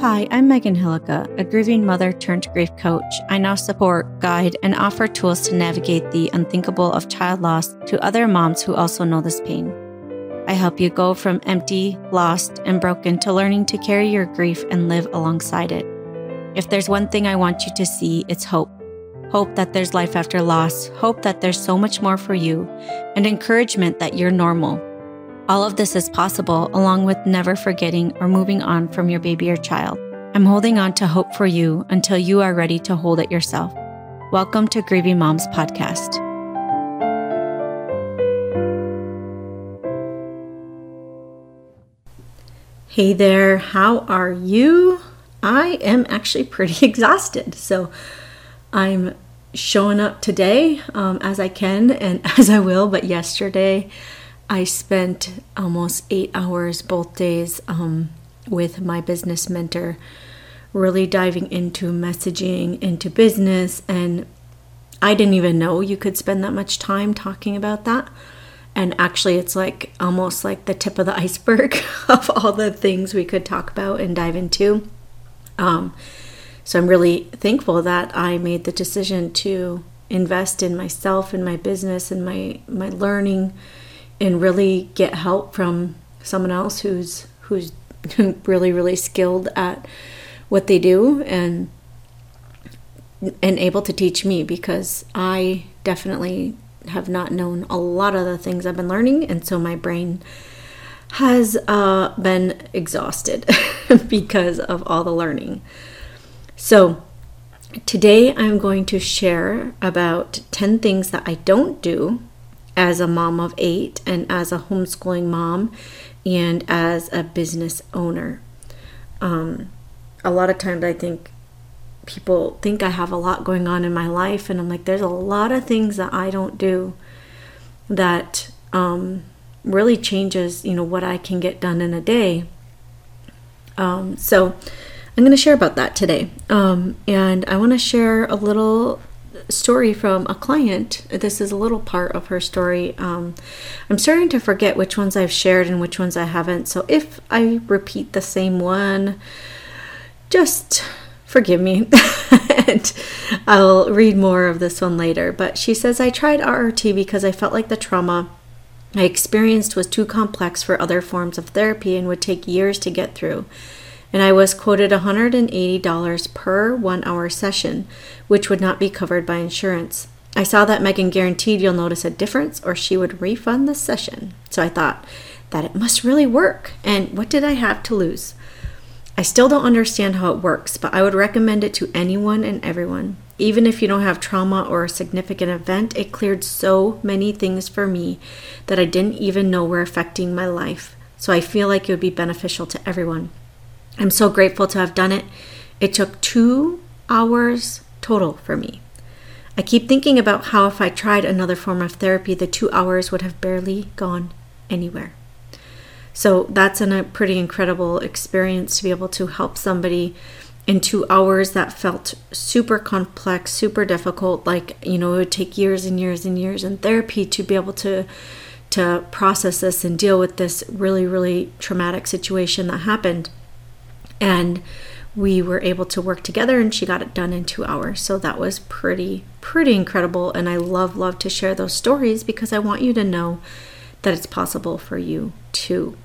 Hi, I'm Megan Hillica, a grieving mother turned grief coach. I now support, guide, and offer tools to navigate the unthinkable of child loss to other moms who also know this pain. I help you go from empty, lost, and broken to learning to carry your grief and live alongside it. If there's one thing I want you to see, it's hope. Hope that there's life after loss, hope that there's so much more for you, and encouragement that you're normal. All of this is possible, along with never forgetting or moving on from your baby or child. I'm holding on to hope for you until you are ready to hold it yourself. Welcome to Grieving Moms Podcast. Hey there, how are you? I am actually pretty exhausted, so I'm showing up today as I can and as I will, but yesterday I spent almost 8 hours both days with my business mentor, really diving into messaging, into business, and I didn't even know you could spend that much time talking about that. And actually, it's like almost like the tip of the iceberg of all the things we could talk about and dive into. So I'm really thankful that I made the decision to invest in myself and my business and my learning, and really get help from someone else who's really, really skilled at what they do and able to teach me, because I definitely have not known a lot of the things I've been learning, and so my brain has been exhausted because of all the learning. So today I'm going to share about 10 things that I don't do as a mom of 8 and as a homeschooling mom and as a business owner. A lot of times I think people think I have a lot going on in my life, and I'm like, there's a lot of things that I don't do that really changes, what I can get done in a day. So I'm going to share about that today. And I want to share a little story from a client. This is a little part of her story. I'm starting to forget which ones I've shared and which ones I haven't. So if I repeat the same one, just forgive me. And I'll read more of this one later. But she says, I tried RRT because I felt like the trauma I experienced was too complex for other forms of therapy and would take years to get through. And I was quoted $180 per 1 hour session, which would not be covered by insurance. I saw that Megan guaranteed you'll notice a difference or she would refund the session. So I thought that it must really work. And what did I have to lose? I still don't understand how it works, but I would recommend it to anyone and everyone. Even if you don't have trauma or a significant event, it cleared so many things for me that I didn't even know were affecting my life. So I feel like it would be beneficial to everyone. I'm so grateful to have done it. It took 2 hours total for me. I keep thinking about how if I tried another form of therapy, the 2 hours would have barely gone anywhere. So that's a pretty incredible experience to be able to help somebody in 2 hours that felt super complex, super difficult. Like, it would take years and years and years in therapy to be able to process this and deal with this really, really traumatic situation that happened. And we were able to work together, and she got it done in 2 hours. So that was pretty incredible. And I love to share those stories because I want you to know that it's possible for you too.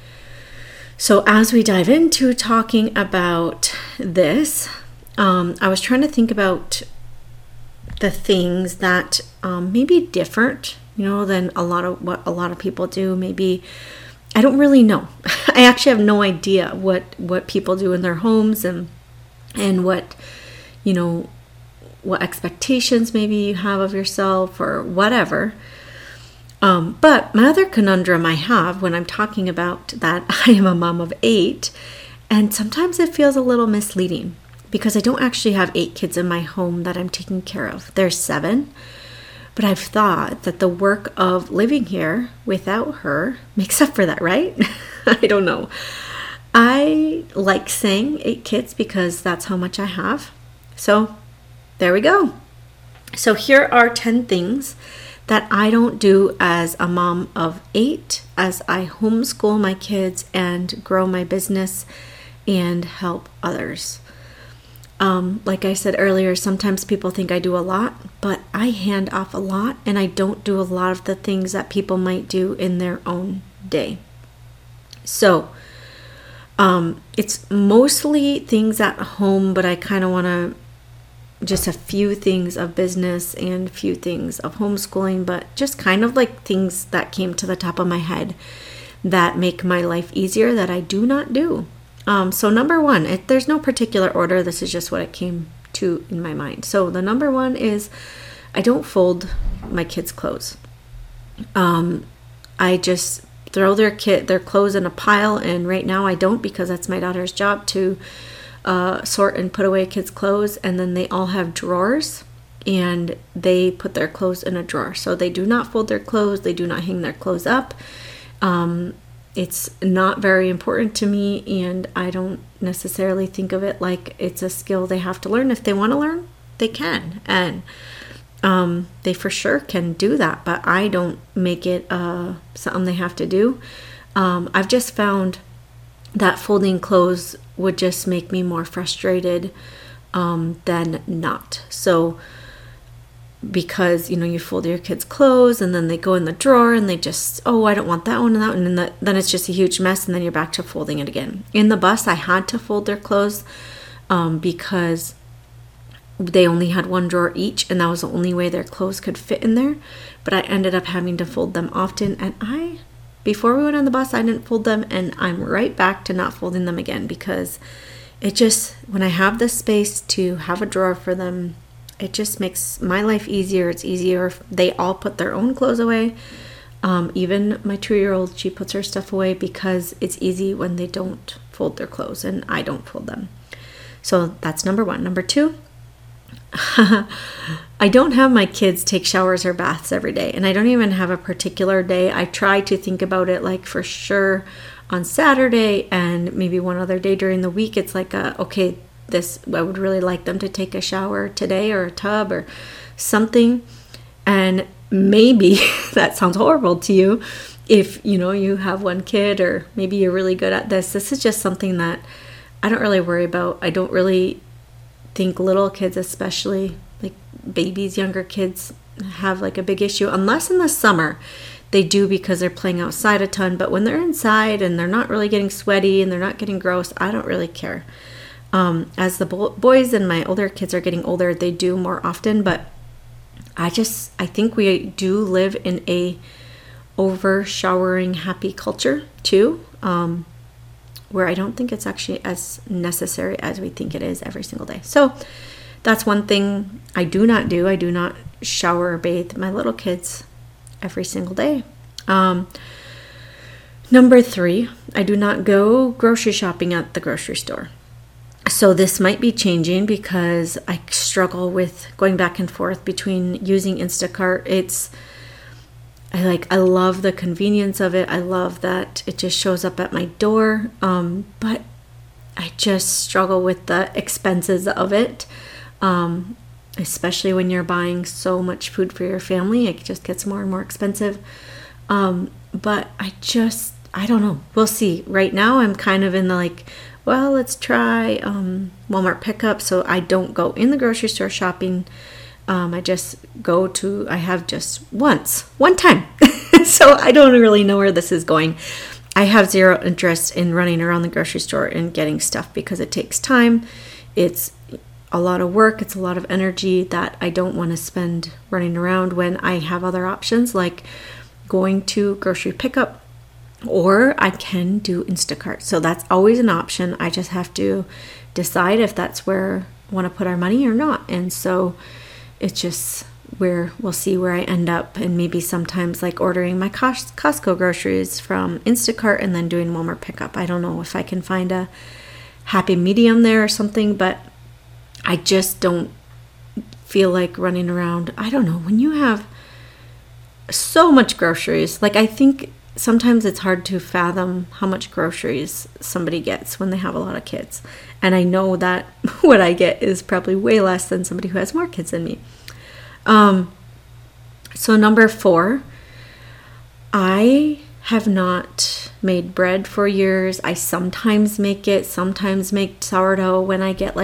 So as we dive into talking about this, I was trying to think about the things that may be different, than a lot of what a lot of people do. Maybe I don't really know. I actually have no idea what people do in their homes and what, what expectations maybe you have of yourself or whatever. But my other conundrum I have when I'm talking about that I am a mom of 8, and sometimes it feels a little misleading because I don't actually have 8 kids in my home that I'm taking care of. There's 7. But I've thought that the work of living here without her makes up for that, right? I don't know. I like saying 8 kids because that's how much I have. So there we go. So here are 10 things that I don't do as a mom of 8, as I homeschool my kids and grow my business and help others. Like I said earlier, sometimes people think I do a lot, but I hand off a lot, and I don't do a lot of the things that people might do in their own day. So it's mostly things at home, but I kind of want to just a few things of business and a few things of homeschooling, but just kind of like things that came to the top of my head that make my life easier that I do not do. So number one, there's no particular order. This is just what it came to in my mind. So the number one is I don't fold my kids' clothes. I just throw their clothes in a pile, and right now I don't, because that's my daughter's job to sort and put away kids' clothes, and then they all have drawers, and they put their clothes in a drawer. So they do not fold their clothes. They do not hang their clothes up. It's not very important to me, and I don't necessarily think of it like it's a skill they have to learn. If they want to learn, they can, and they for sure can do that, but I don't make it something they have to do. I've just found that folding clothes would just make me more frustrated than not. So because, you fold your kids' clothes and then they go in the drawer and they just, I don't want that one and that one. And then it's just a huge mess, and then you're back to folding it again. In the bus, I had to fold their clothes because they only had one drawer each, and that was the only way their clothes could fit in there. But I ended up having to fold them often, and before we went on the bus, I didn't fold them, and I'm right back to not folding them again, because it just, when I have the space to have a drawer for them, it just makes my life easier. It's easier if they all put their own clothes away. Even my 2-year-old, she puts her stuff away, because it's easy when they don't fold their clothes and I don't fold them. So that's number one. Number two, I don't have my kids take showers or baths every day, and I don't even have a particular day. I try to think about it like for sure on Saturday and maybe one other day during the week. It's like, okay, I would really like them to take a shower today, or a tub or something. And maybe that sounds horrible to you if, you have one kid, or maybe you're really good at this. This is just something that I don't really worry about. I don't really think little kids, especially like babies, younger kids, have like a big issue, unless in the summer they do, because they're playing outside a ton. But when they're inside and they're not really getting sweaty and they're not getting gross, I don't really care. As the boys and my older kids are getting older, they do more often, but I think we do live in a over showering happy culture too, where I don't think it's actually as necessary as we think it is every single day. So that's one thing I do not do. I do not shower or bathe my little kids every single day. Number three, I do not go grocery shopping at the grocery store. So this might be changing, because I struggle with going back and forth between using Instacart. I love the convenience of it. I love that it just shows up at my door. But I just struggle with the expenses of it. Especially when you're buying so much food for your family, it just gets more and more expensive. But I don't know. We'll see. Right now, I'm kind of in the let's try Walmart pickup. So I don't go in the grocery store shopping. I have just one time. So I don't really know where this is going. I have zero interest in running around the grocery store and getting stuff, because it takes time. It's a lot of work. It's a lot of energy that I don't want to spend running around, when I have other options like going to grocery pickup, or I can do Instacart. So that's always an option. I just have to decide if that's where I want to put our money or not. And so it's just where we'll see where I end up. And maybe sometimes ordering my Costco groceries from Instacart and then doing Walmart pickup. I don't know if I can find a happy medium there or something, but I just don't feel like running around. I don't know. When you have so much groceries, I think sometimes it's hard to fathom how much groceries somebody gets when they have a lot of kids. And I know that what I get is probably way less than somebody who has more kids than me. So number 4, I have not made bread for years. I sometimes make sourdough when I get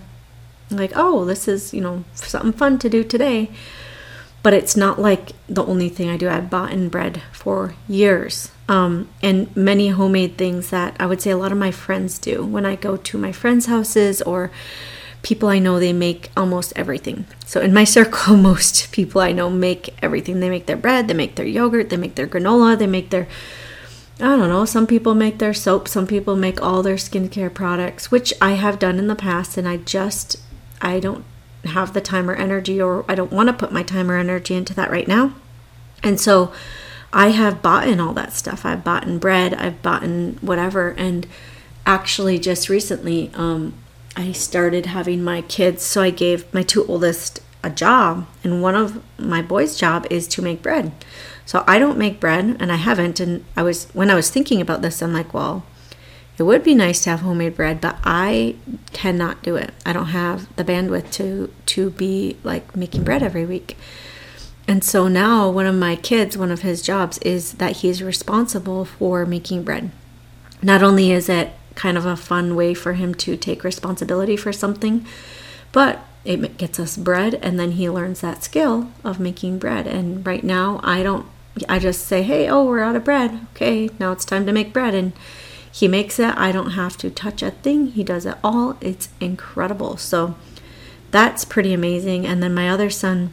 oh, this is, something fun to do today. But it's not like the only thing I do. I've bought in bread for years. And many homemade things that I would say a lot of my friends do. When I go to my friends' houses or people I know, they make almost everything. So in my circle, most people I know make everything. They make their bread, they make their yogurt, they make their granola, they make their, I don't know, some people make their soap, some people make all their skincare products, which I have done in the past, and I don't have the time or energy, or I don't want to put my time or energy into that right now. And so I have bought in all that stuff. I've bought in bread, I've bought in whatever. And actually just recently, I started having my kids. So I gave my two oldest a job, and one of my boys' job is to make bread. So I don't make bread, and I haven't. And when I was thinking about this, I'm like, well, it would be nice to have homemade bread, but I cannot do it. I don't have the bandwidth to be like making bread every week. And so now one of his jobs is that he's responsible for making bread. Not only is it kind of a fun way for him to take responsibility for something, but it gets us bread, and then he learns that skill of making bread. And right now I just say, hey, we're out of bread. Okay, now it's time to make bread. And he makes it. I don't have to touch a thing. He does it all. It's incredible. So that's pretty amazing. And then my other son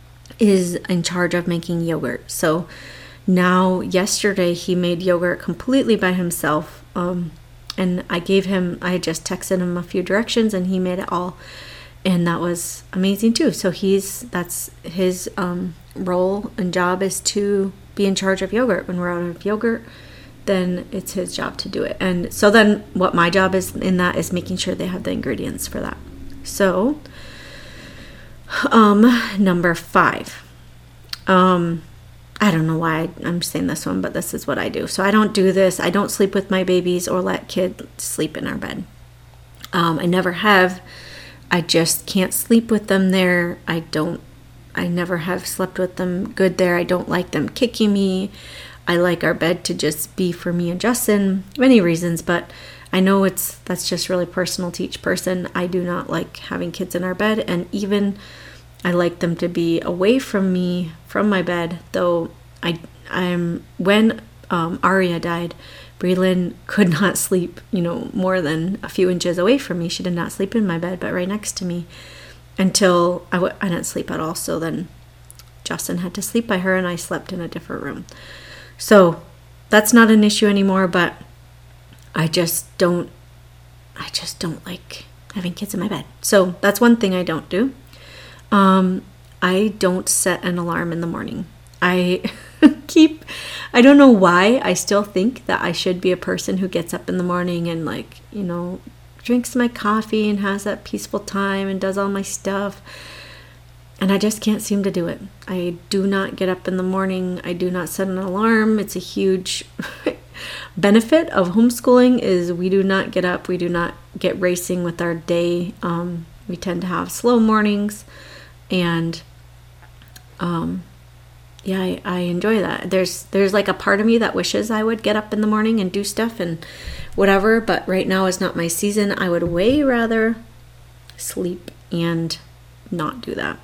is in charge of making yogurt. So now yesterday he made yogurt completely by himself. And I had just texted him a few directions, and he made it all. And that was amazing too. So that's his role and job is to be in charge of yogurt. When we're out of yogurt, then it's his job to do it. And so then what my job is in that is making sure they have the ingredients for that. So, number 5. I don't know why I'm saying this one, but this is what I do. So I don't do this. I don't sleep with my babies or let kids sleep in our bed. I never have. I just can't sleep with them there. I never have slept with them good there. I don't like them kicking me. I like our bed to just be for me and Justin, many reasons, but I know that's just really personal to each person. I do not like having kids in our bed, and even I like them to be away from me, from my bed, though when Aria died, Breland could not sleep, more than a few inches away from me. She did not sleep in my bed, but right next to me until I didn't sleep at all. So then Justin had to sleep by her, and I slept in a different room. So that's not an issue anymore, but I just don't like having kids in my bed. So that's one thing I don't do. I don't set an alarm in the morning. I don't know why I still think that I should be a person who gets up in the morning and drinks my coffee and has that peaceful time and does all my stuff. And I just can't seem to do it. I do not get up in the morning. I do not set an alarm. It's a huge benefit of homeschooling is we do not get up. We do not get racing with our day. We tend to have slow mornings. And I enjoy that. There's like a part of me that wishes I would get up in the morning and do stuff and whatever. But right now is not my season. I would way rather sleep and not do that.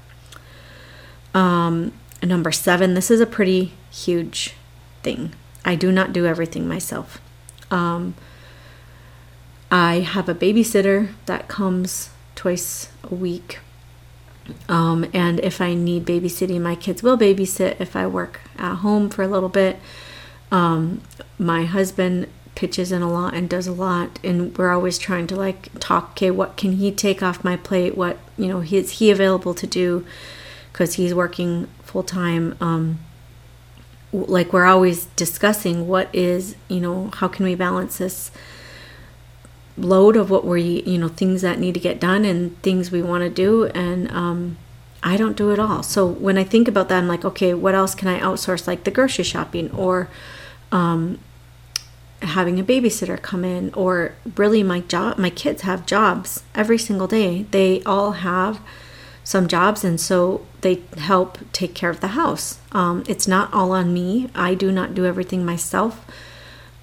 Number 7, this is a pretty huge thing. I do not do everything myself. I have a babysitter that comes twice a week. And if I need babysitting, my kids will babysit if I work at home for a little bit. My husband pitches in a lot and does a lot, and we're always trying to talk, okay, what can he take off my plate? What, is he available to do? Because he's working full time. We're always discussing what is, how can we balance this load of what things that need to get done and things we want to do. And I don't do it all. So when I think about that, I'm like, okay, what else can I outsource? Like the grocery shopping or having a babysitter come in, or really my kids have jobs every single day. They all have some jobs, and so they help take care of the house. It's not all on me. I do not do everything myself.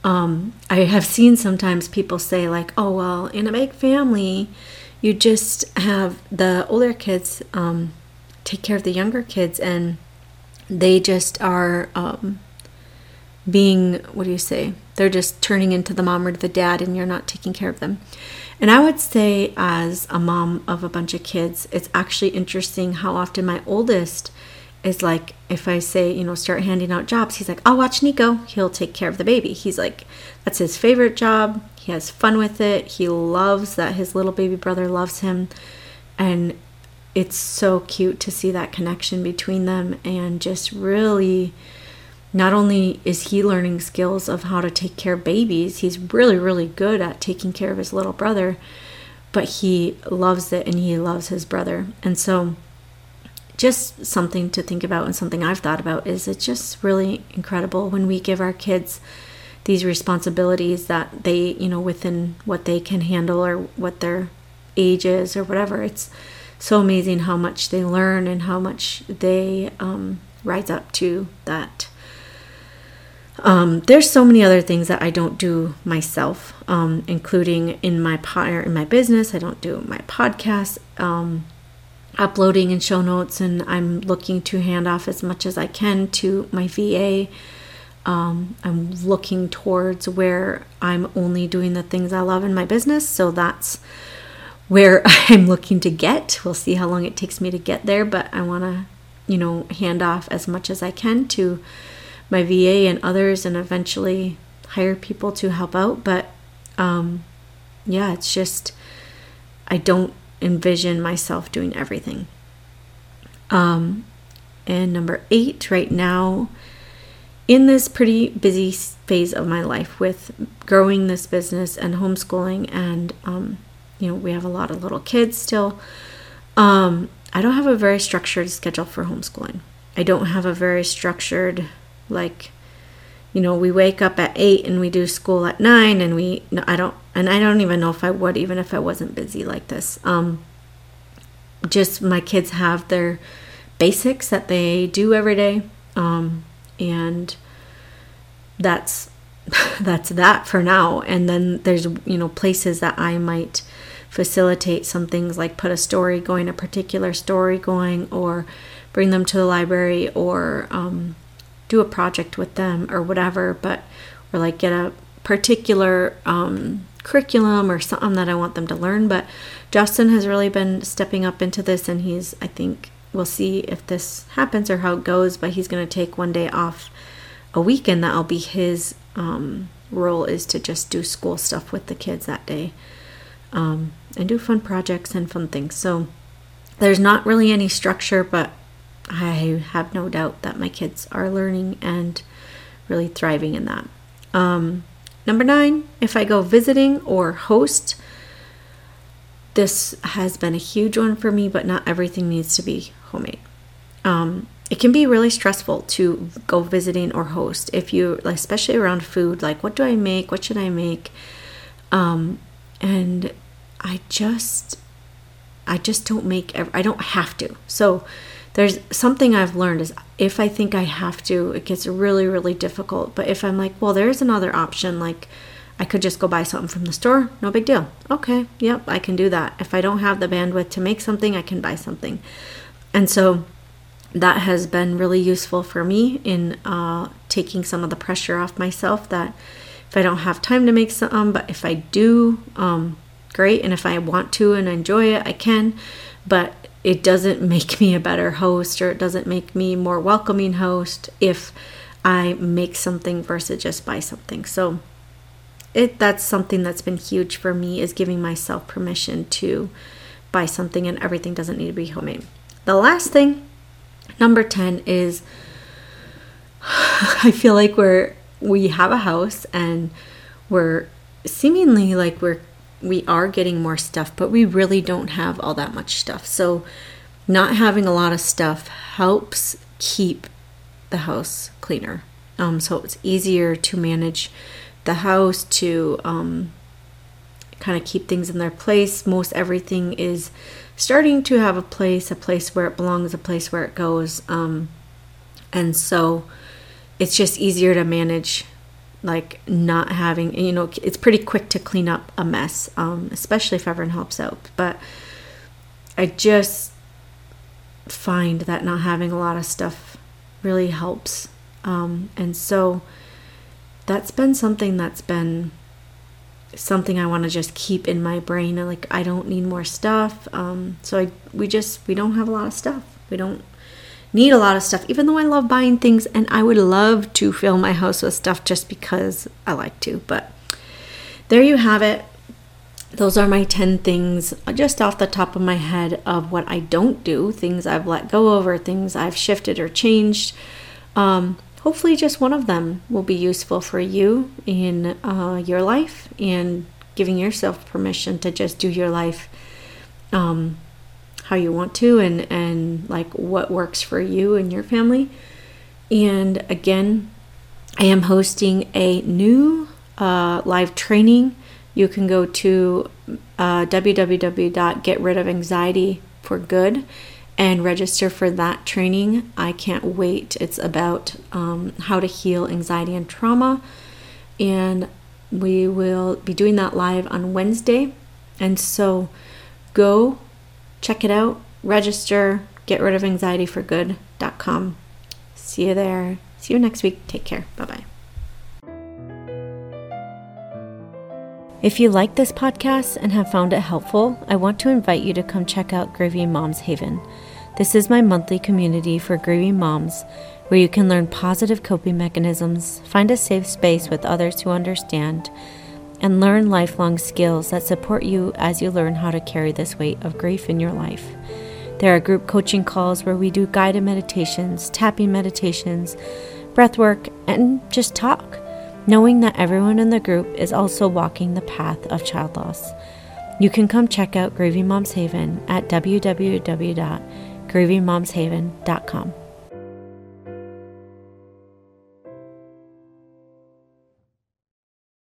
I have seen sometimes people say like, oh, well, in a big family, you just have the older kids take care of the younger kids, and they just are being, what do you say? They're just turning into the mom or the dad, and you're not taking care of them. And I would say, as a mom of a bunch of kids, it's actually interesting how often my oldest is like, if I say, start handing out jobs, he's like, I'll watch Nico. He'll take care of the baby. He's like, that's his favorite job. He has fun with it. He loves that his little baby brother loves him. And it's so cute to see that connection between them, and just really, not only is he learning skills of how to take care of babies, he's really, really good at taking care of his little brother, but he loves it and he loves his brother. And so just something to think about, and something I've thought about, is it's just really incredible when we give our kids these responsibilities that they, within what they can handle or what their age is or whatever. It's so amazing how much they learn and how much they rise up to that. There's so many other things that I don't do myself, including in my business. I don't do my podcast, uploading and show notes, and I'm looking to hand off as much as I can to my VA. I'm looking towards where I'm only doing the things I love in my business, so that's where I'm looking to get. We'll see how long it takes me to get there, but I want to, hand off as much as I can to my VA and others, and eventually hire people to help out. But it's just, I don't envision myself doing everything. And number 8, right now, in this pretty busy phase of my life with growing this business and homeschooling, and we have a lot of little kids still, I don't have a very structured schedule for homeschooling. I don't have a very structured, we wake up at 8 and we do school at 9, and I don't even know if I would, even if I wasn't busy like this. Just my kids have their basics that they do every day. And that's that for now. And then there's, places that I might facilitate some things, like put a particular story going, or bring them to the library, or do a project with them or whatever, or like get a particular curriculum or something that I want them to learn. But Justin has really been stepping up into this, and I think we'll see if this happens or how it goes, but he's going to take one day off a weekend. That'll be his role, is to just do school stuff with the kids that day, and do fun projects and fun things. So there's not really any structure, but I have no doubt that my kids are learning and really thriving in that. Number 9, if I go visiting or host, this has been a huge one for me, but not everything needs to be homemade. It can be really stressful to go visiting or host, if you, especially around food, like what do I make? What should I make? And I just don't make, I don't have to. So there's something I've learned is, if I think I have to, it gets really, really difficult. But if I'm like, well, there's another option, like I could just go buy something from the store, no big deal. Okay, yep, I can do that. If I don't have the bandwidth to make something, I can buy something. And so that has been really useful for me in taking some of the pressure off myself, that if I don't have time to make something, but if I do, great. And if I want to and enjoy it, I can. But it doesn't make me a better host, or it doesn't make me more welcoming host if I make something versus just buy something. So that's something that's been huge for me, is giving myself permission to buy something, and everything doesn't need to be homemade. The last thing, number 10, is I feel like we have a house, and we're seemingly like we are getting more stuff, but we really don't have all that much stuff. So not having a lot of stuff helps keep the house cleaner. So it's easier to manage the house, to kind of keep things in their place. Most everything is starting to have a place where it belongs, a place where it goes. And so it's just easier to manage like not having, it's pretty quick to clean up a mess, especially if everyone helps out. But I just find that not having a lot of stuff really helps. And so that's been something I want to just keep in my brain. And like, I don't need more stuff. So we don't have a lot of stuff. We don't need a lot of stuff, even though I love buying things, and I would love to fill my house with stuff just because I like to. But there you have it. Those are my 10 things just off the top of my head of what I don't do, things I've let go of or things I've shifted or changed. Hopefully just one of them will be useful for you in your life, and giving yourself permission to just do your life how you want to, and like what works for you and your family. And again, I am hosting a new live training. You can go to www.getridofanxietyforgood and register for that training. I can't wait. It's about how to heal anxiety and trauma, and we will be doing that live on Wednesday. And so go check it out, register, getridofanxietyforgood.com. See you there. See you next week. Take care. Bye-bye. If you like this podcast and have found it helpful, I want to invite you to come check out Grieving Moms Haven. This is my monthly community for grieving moms, where you can learn positive coping mechanisms, find a safe space with others who understand, and learn lifelong skills that support you as you learn how to carry this weight of grief in your life. There are group coaching calls where we do guided meditations, tapping meditations, breath work, and just talk, knowing that everyone in the group is also walking the path of child loss. You can come check out Grieving Moms Haven at www.grievingmomshaven.com.